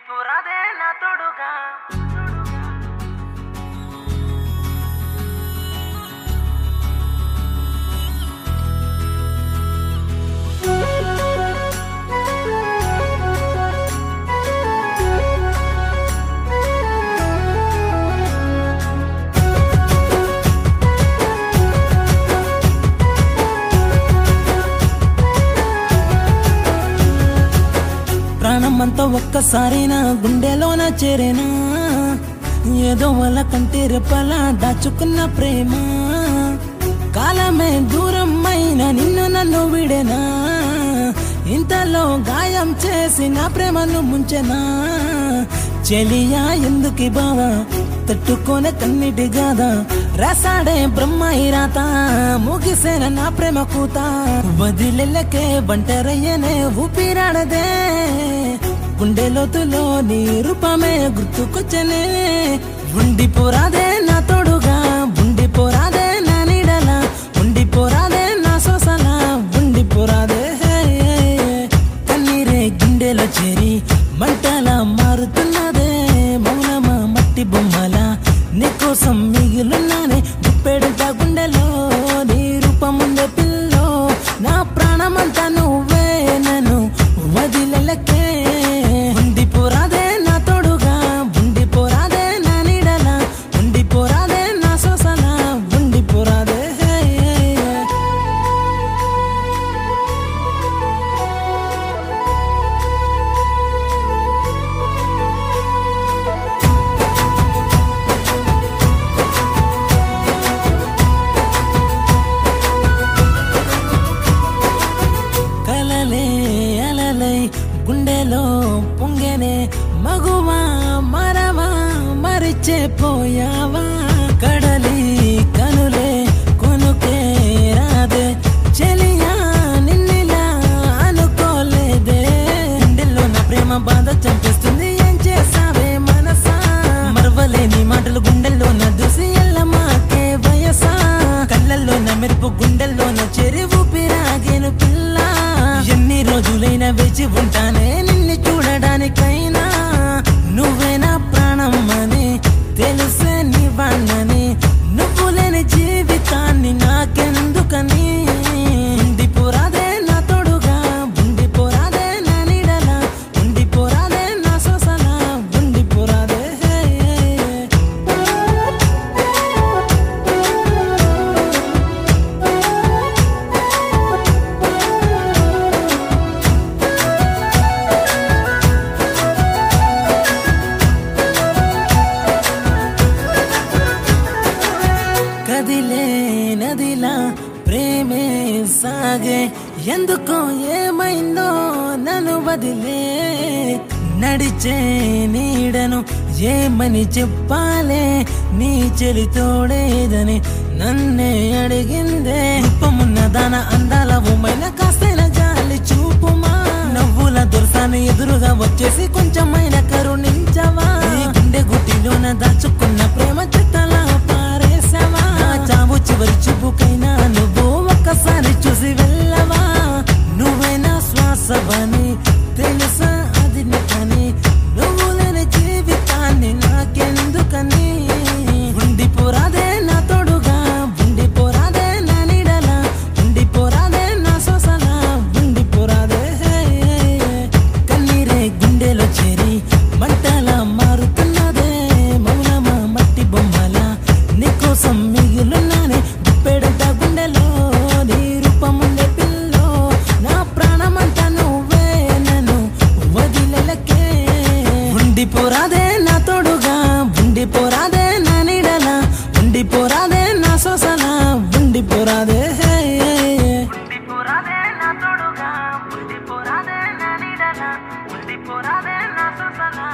పురాదే నా తోడుగా ప్రాణమంతా ఒక్కసారి నా గుండెలోన చేరేనా ఏదో వాళ్ళ కంటి రెప్పలా దాచుకున్న ప్రేమ కాలమే దూరం అయినా నిన్ను నన్ను విడేనా ఇంతలో గాయం చేసి నా ప్రేమను ముంచెనా చెలియా ఎందుకి బావా తట్టుకోనే కన్నిటి గాదా రాసాడే బ్రహ్మాయి రాత ముగిసేన నా ప్రేమ కూత వదిలెల్లకే ఒంటరయ్యనే ఊపిరాడదే గుండె లోతులో నీ రూపమే గుర్తుకొచ్చనే ఉండిపోరాదే నా తోడుగా ఉండిపోరాదే నా నీడల ఉండిపోరాదే నా సోసల ఉండిపోరాదే కన్నీరే గుండెలో చేరి మంటలా మారుతున్నదే మౌనమా మట్టి బొమ్మల నీకోసం మిగిలిన్నానే గుప్పెడంత గుండెలో నీ రూపముందే పిల్లో నా ప్రాణమంతా నువ్వే నన్ను వదిలెలకే ఉండిపోరాదే నా తోడుగా ఉండిపోరాదే నా నీడల ఉండిపోరాదే నా సోసల ఉండిపోరాదే కలలే అలలై గుండెలో పొంగెనే మగువా మరవా మరిచే పోయావా కడలి కనులే కొనుకే రాదే చెలియా నిన్నిలా అనుకోలేదే గుండెల్లో నా ప్రేమ బాధ చంపేస్తుంది ఏం చేసావే మనసా మరవలేని మాటలు గుండెల్లో నా దూసి ఎల్లమాకే వయసా కళ్ళల్లో నా మెరుపు గుండెల్లో నా చెరి ఊపిరాగేను పిల్ల ఎన్ని రోజులైనా వేచి ఉంటానే నిన్ను చూడడానికైనా నువ్వే నా ప్రాణం అని తెలుసే నీ వాణ్ణని నువ్వు లేని జీవితాన్ని నాకెందుకని ఉండిపోరాదే నా తోడుగా ఉండిపోరాదే నా నీడల ఉండిపోరాదే నా సోసల ఉండిపోరాదే కదిలే నదిలా ప్రేమే సాగే ఎందుకో ఏమైందో నన్ను వదిలే నడిచే నీడను ఏమని చెప్పాలే నీ చెలి తోడేదని నన్నే అడిగిందే రూపమున్న దాన అందాల ఉమ్మైన కాస్తైన జాలి చూపుమా నవ్వుల దొరసాన్ని ఎదురుగా వచ్చేసి కొంచెమైన కరుణించవా ఈ గుండె గుట్టిలోన దాచుకున్న ప్రేమ చెత్తలా పారేసావా చావు చివరి చూపుకైనా నువ్వు ఒక్కసారి చూసి వెళ్ళవా నువ్వైనా శ్వాసవని తెలుసా అది నీకని నువ్వు లేని జీవితాన్ని నాకెందుకని ఉండిపోరాదే నా తోడుగా ఉండిపోరాదే నా నీడల ఉండిపోరాదే నా సోసల ఉండిపోరాదే కన్నీరే గుండెలో చేరి మంటలా మారుతున్నదే మౌనమా మట్టి బొమ్మల నీకోసం మిగిలిన్నానే గుప్పెడంత గుండెలో నీ రూపముండే పిల్లో నా ప్రాణమంతా నువ్వే నన్ను వదిలెలకే ఉండిపోరాదే నా తోడుగా ఉండిపోరాదే నా నీడల ఉండిపోరాదే నా సోసల ఉండిపోరాదే ఉండిపోరాదే నా తోడుగా ఉండిపోరాదే నా నీడల ఉండిపోరాదే నా సొసల